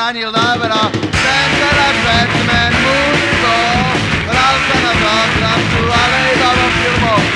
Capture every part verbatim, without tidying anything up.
zachránil dobro. Ten teraz Batman múdry bol, hral sa na záchrancu, ale iba vo filmoch.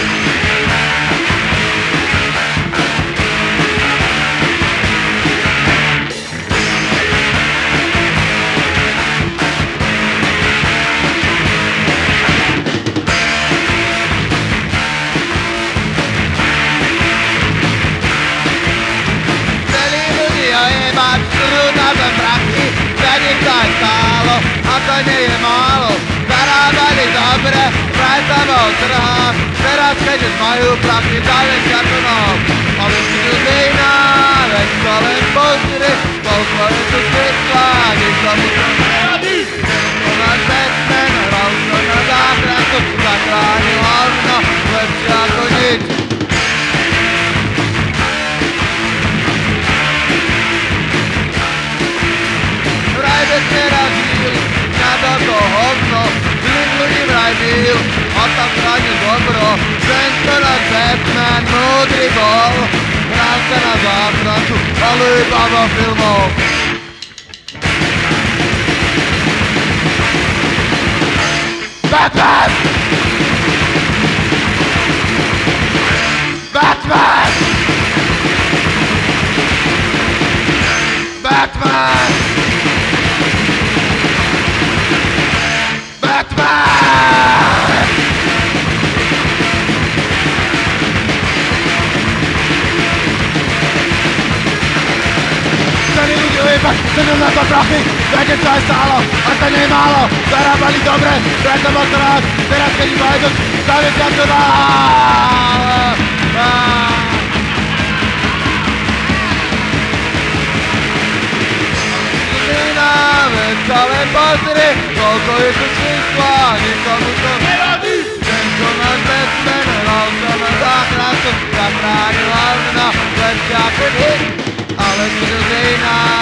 A to nie je málo, zarábali dobre, vraj sa bol trhák, teraz keďže majú prachy, dali kartonov. Ale si ľudí iná, veď sa len pozri, koľko je tu svetla, nikto mu to neradí. To náš Batman, hral sa na záchranku, zachránil hovno, lepšie ako nič. Vraj bez nerazil, na toto hovno, zlým ľudí vraj byl, a tam chránil dobro. Tento náš Batman múdry bol, hral sa na záchrancu, ale iba vo filmoch. Batman! Batman! Batman! Batman! Celý ľudí ujebať, cenil na to prachy, vedieť čo aj stálo, a to nie je málo, zarábali dobre, preto bol to rád, teraz keď im majú dosť, zaviesť sa to dá. Veď sa len pozri, koľko je tu čísla, nikomu to nevadí. Tento náš Batman hral sa na záchrancu, zachránil hovno, lepšie ako nič, ale si ľudí iná.